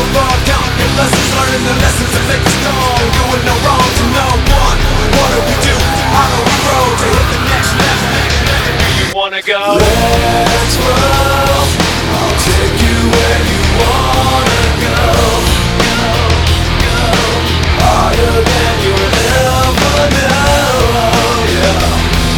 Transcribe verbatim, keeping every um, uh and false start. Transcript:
overcome your lessons, learning the lessons that make us strong. Doing no wrong to no one. What do we do? How do we grow to hit the next level? Where you wanna go? Let's grow.